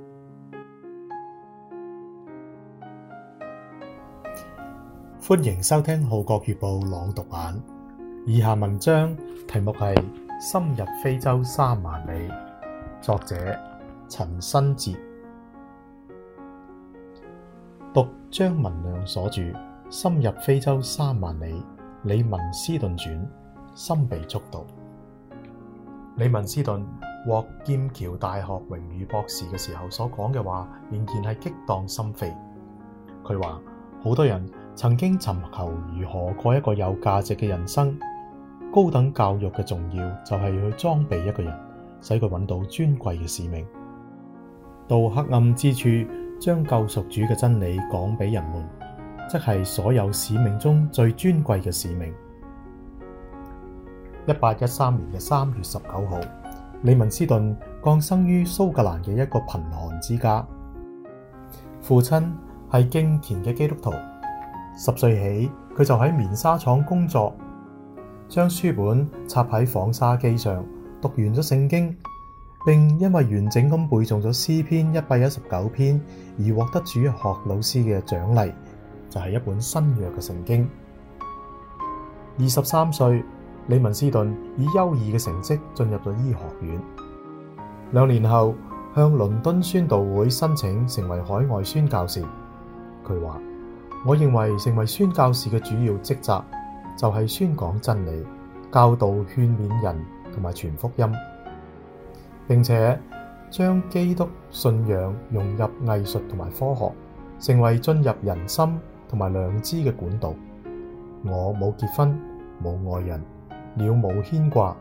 歡迎收聽《號角月報》朗讀版。以下文章題目係《深入非洲3萬里》，作者陳新哲。讀張文亮所著《深入非洲3萬里：李文斯頓傳》，心被觸動。李文斯頓獲劍橋大學榮譽博士嘅時候所講嘅話，仍然係激盪心扉。佢話好多人曾經尋求如何過一個有價值嘅人生，高等教育嘅重要就係去裝備一個人，使佢揾到尊貴嘅使命，到黑暗之處將救贖主嘅真理講俾人們，即係所有使命中最尊貴嘅使命。1813年3月19號，李文斯頓降生於蘇格蘭嘅一個貧寒之家，父親係敬虔嘅基督徒。10歲起，佢就喺棉紗廠工作，將書本插喺紡紗機上，讀完咗聖經，並因為完整咁背誦咗詩篇119篇而獲得主日學老師嘅獎勵，就係一本新約嘅聖經。23歲，李文斯頓以優異嘅成績進入咗醫學院。2年後，向倫敦宣道會申請成為海外宣教士。佢話：我認為成為宣教士嘅主要職責就係宣講真理、教導、勸勉人同埋傳福音，並且將基督信仰融入藝術同埋科學，成為進入人心同埋良知嘅管道。我冇結婚，冇愛人，了無牽掛。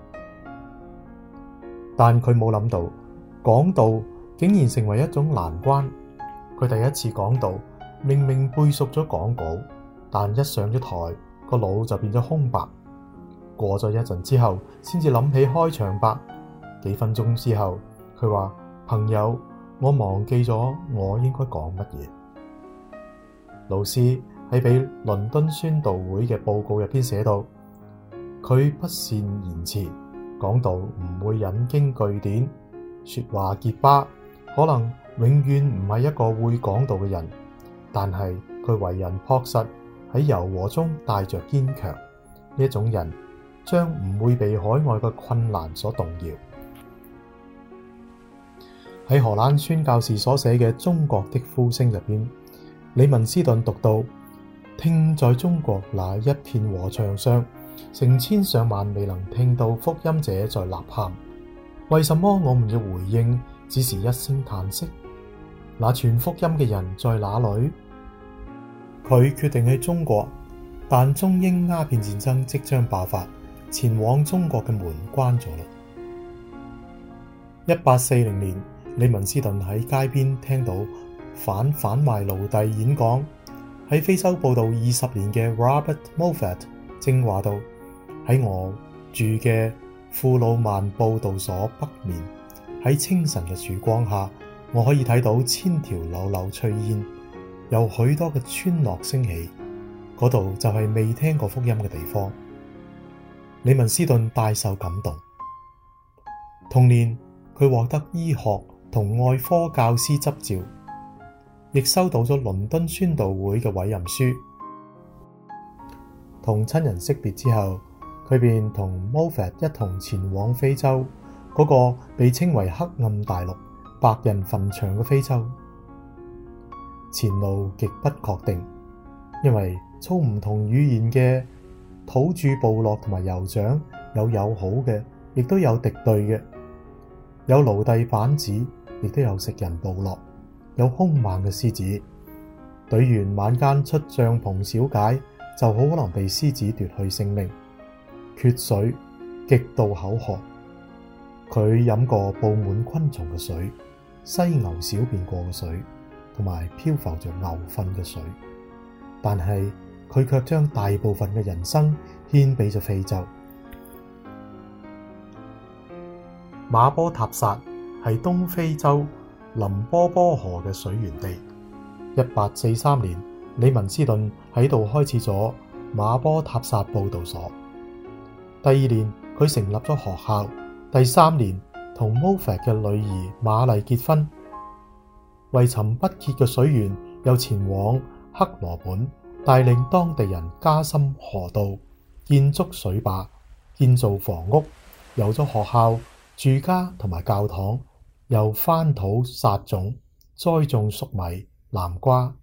但佢冇諗到講道竟然成為一種難關。佢第一次講道，明明背熟咗講稿，但一上咗台，個腦就變咗空白。過咗一陣之後，先至諗起開場白。幾分鐘之後，佢話：朋友，我忘記咗我應該講乜嘢。老師喺俾倫敦宣道會嘅報告入邊寫到，佢不善言辭，講道唔會引經據典，說話結巴，可能永遠唔係一個會講道嘅人。但係佢為人樸實，喺柔和中帶着堅強，呢一種人將唔會被海外嘅困難所動搖。喺荷蘭宣教士所寫嘅《中國的呼聲》入邊，李文斯頓讀到：聽在中國那一片禾場上，成千上萬未能聽到福音者在吶喊，為什麼我們嘅回應只是一聲嘆息？那傳福音嘅人在哪裏？佢決定喺中國，但中英鴉片戰爭即將爆發，前往中國嘅門關咗啦。1840年，李文斯頓喺街邊聽到反賣奴隸演講。喺非洲報道20年嘅 Robert Moffat 正話道：喺我住嘅庫魯曼報道所北面，喺清晨嘅曙光下，我可以睇到千條柳柳炊煙，有許多嘅村落升起，嗰度就係未聽過福音嘅地方。李文斯頓大受感動。同年，佢獲得醫學同外科教師執照，亦收到咗倫敦宣道會嘅委任書。同親人識別之後，佢便同 Moffat 一同前往非洲，嗰個被稱為黑暗大陸、白人墳場嘅非洲。前路極不確定，因為操唔同語言嘅土著部落同埋酋長有友好嘅，亦都有敵對嘅，有奴隸販子，亦都有食人部落，有兇猛嘅獅子。隊員晚間出帳篷小解，就好可能被獅子奪去性命。缺水，極度口渴，佢飲過布滿昆蟲嘅水、犀牛小便過嘅水，同埋漂浮着牛糞嘅水，但係佢卻將大部分嘅人生獻俾咗非洲。馬波塔薩係東非洲林波波河嘅水源地。1843年，李文斯頓喺度開始咗馬波塔薩佈道所。第2年，佢成立咗學校。第3年，同 Moffat 嘅女兒瑪麗結婚。 為尋不竭嘅水源，又前往克羅本，帶領當地人加深河道，建築水壩，建造房屋，有咗學校、住家同埋教堂，又翻土撒種，栽種粟米、南瓜。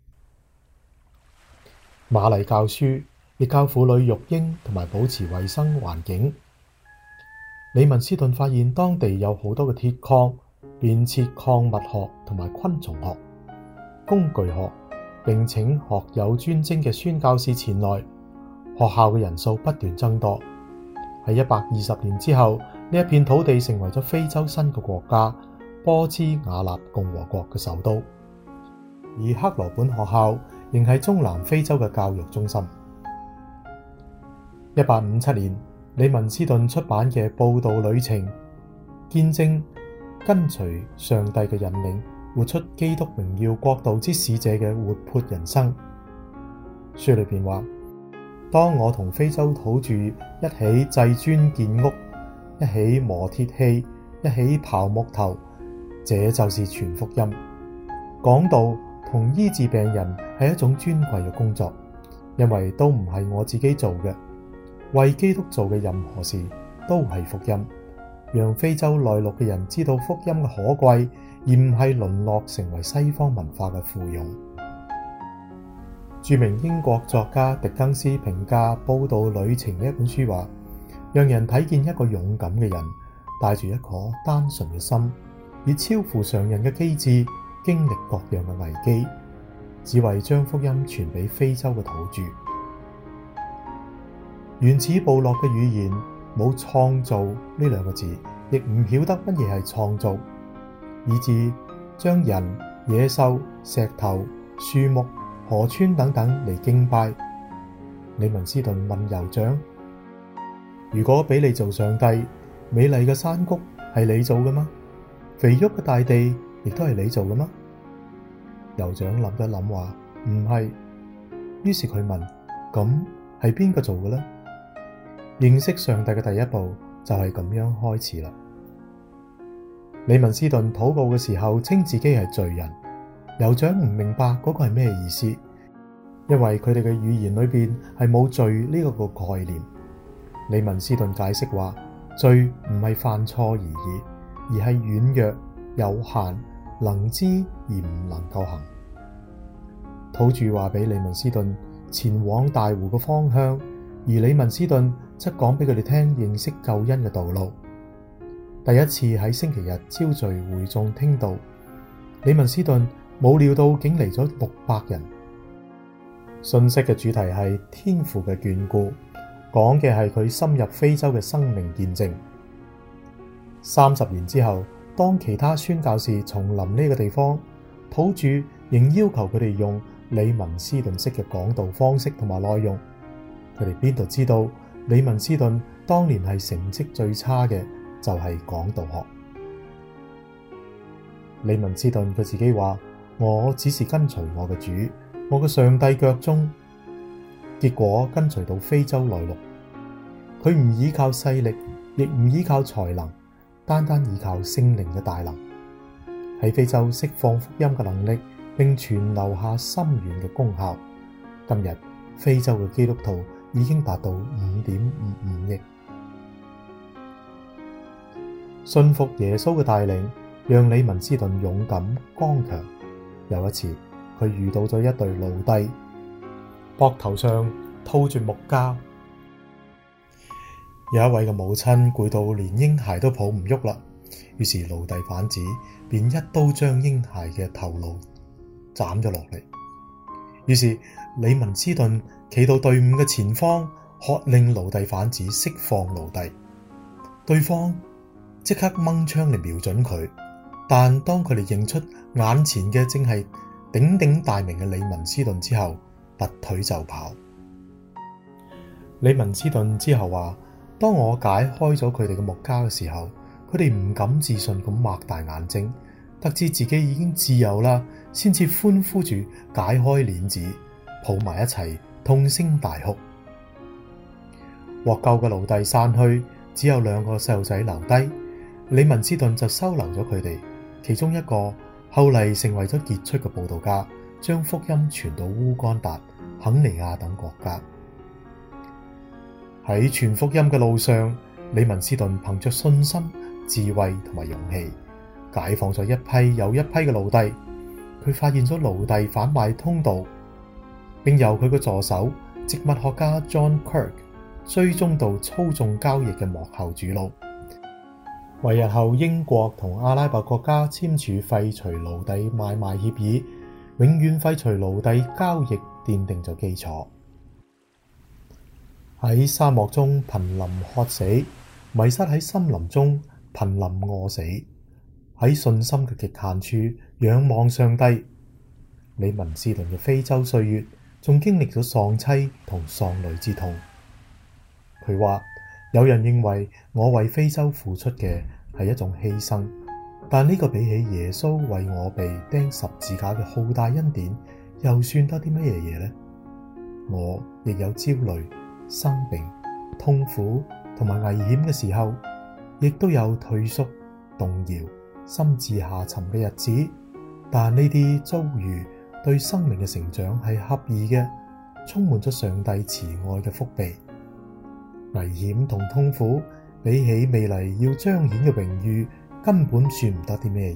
瑪麗教書，亦教婦女育嬰同埋保持衛生環境。李文斯頓發現當地有好多嘅鐵礦，便設礦物學同埋昆蟲學、工具學，並請學有專精嘅宣教士前來。學校嘅人數不斷增多。喺120年之後，呢一片土地成為咗非洲新嘅國家波茲瓦納共和國嘅首都，而克羅本學校仍係中南非洲嘅教育中心。1857年，李文斯頓出版嘅《佈道旅程》，見證跟隨上帝嘅引領，活出基督榮耀國度之使者嘅活潑人生。書裏邊話：當我同非洲土著一起製磚建屋，一起磨鐵器，一起刨木頭，這就是傳福音。講道同醫治病人係一種尊貴嘅工作，因為都唔係我自己做嘅，為基督做嘅任何事都係福音，讓非洲內陸嘅人知道福音嘅可貴，而唔係淪落成為西方文化嘅附庸。著名英國作家狄更斯評價《佈道旅程》呢一本書話，讓人睇見一個勇敢嘅人，帶住一顆單純嘅心，以超乎常人嘅機智，經歷各樣嘅危機，只為將福音傳俾非洲嘅土著。原始部落嘅語言冇創造呢兩個字，亦唔曉得乜嘢係創造，以致將人、野獸、石頭、樹木、河川等等嚟敬拜。李文斯頓問酋長：如果俾你做上帝，美麗嘅山谷係你做嘅嗎？肥沃嘅大地亦都係你做嘅嗎？酋長諗一諗話唔係，於是佢問：咁係邊個做嘅呢？認識上帝嘅第一步就係咁樣開始啦。李文斯頓禱告嘅時候稱自己係罪人，酋長唔明白嗰個係咩意思，因為佢哋嘅語言裏邊係冇罪呢個概念。李文斯頓解釋話，罪唔係犯錯而已，而係軟弱、有限，能知而唔能夠行。土著話俾李文斯頓前往大湖嘅方向，而李文斯頓則講俾佢哋聽認識救恩嘅道路。第一次喺星期日招聚會眾聽道，李文斯頓冇料到竟嚟咗600人。信息嘅主題係天父嘅眷顧，講嘅係佢深入非洲嘅生命見證。30年之後，當其他宣教士重臨呢個地方，土著仍要求佢哋用李文斯頓式嘅講道方式同埋內容。佢哋邊度知道李文斯頓當年係成績最差嘅，就係講道學。李文斯頓佢自己話：我只是跟隨我嘅主，我嘅上帝腳蹤。結果跟隨到非洲內陸，佢唔依靠勢力，亦唔依靠才能，單單依靠聖靈嘅大能，喺非洲釋放福音嘅能力，並傳留下深遠嘅功效。今日非洲嘅基督徒已經達到5.55億。信服耶穌嘅帶領，讓李文斯頓勇敢剛強。有一次，佢遇到咗一對奴隸，膊頭上套住木膠。有一位嘅母親攰到連嬰孩都抱唔喐啦，於是奴隸販子便一刀將嬰孩嘅頭顱斬咗落嚟。於是李文斯頓企到隊伍嘅前方，喝令奴隸販子釋放奴隸。對方即刻掹槍嚟瞄準佢，但當佢哋認出眼前嘅正係鼎鼎大名嘅李文斯頓之後，拔腿就跑。李文斯頓之後話：當我解開咗佢哋嘅木枷嘅時候，佢哋唔敢置信咁擘大眼睛，得知自己已經自由啦，先至歡呼住解開鏈子，抱埋一齊痛聲大哭。獲救嘅奴隸散去，只有2個細路仔留低。李文斯頓就收留咗佢哋，其中一個後嚟成為咗傑出嘅佈道家，將福音傳到烏干達、肯尼亞等國家。喺傳福音嘅路上，李文斯頓憑着信心、智慧同埋勇氣，解放咗一批又一批嘅奴隸。佢發現咗奴隸販賣通道，並由佢嘅助手植物學家 John Kirk 追蹤到操縱交易嘅幕後主腦，為日後英國同阿拉伯國家簽署廢除奴隸買賣協議、永遠廢除奴隸交易奠定咗基礎。喺沙漠中瀕臨渴死，迷失喺森林中瀕臨餓死，喺信心嘅極限處仰望上帝。李文斯頓嘅非洲歲月仲經歷咗喪妻同喪女之痛。佢話，有人認為我為非洲付出嘅係一種犧牲，但呢個比起耶穌為我被釘十字架嘅浩大恩典，又算得啲乜嘢嘢呢？我亦有焦慮、生病、痛苦同埋危險嘅時候，亦都有退縮、動搖、心智下沉嘅日子。但呢啲遭遇對生命嘅成長係合意嘅，充滿咗上帝慈愛嘅福庇。危險同痛苦比起未來要彰顯嘅榮譽，根本算唔得啲咩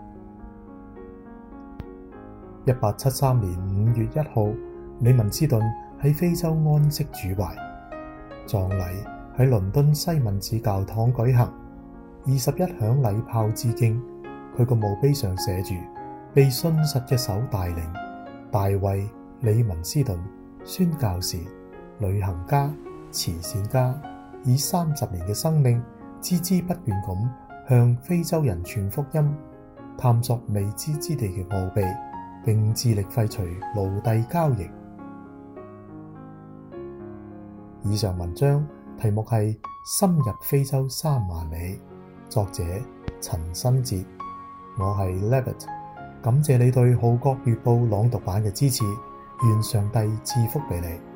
嘢。1873年5月1號，李文斯頓喺非洲安息主懷，葬禮喺倫敦西敏寺教堂舉行，21響禮炮致敬。佢個墓碑上寫住：被信實嘅手帶領，大衛李文斯頓，宣教士、旅行家、慈善家，以30年嘅生命孜孜不倦咁向非洲人傳福音，探索未知之地嘅奧秘，並致力廢除奴隸交易。以上文章題目係《深入非洲3萬里》，作者陳新哲。我係 Levitt， 感謝你對《號角月報》朗讀版嘅支持，願上帝賜福俾你。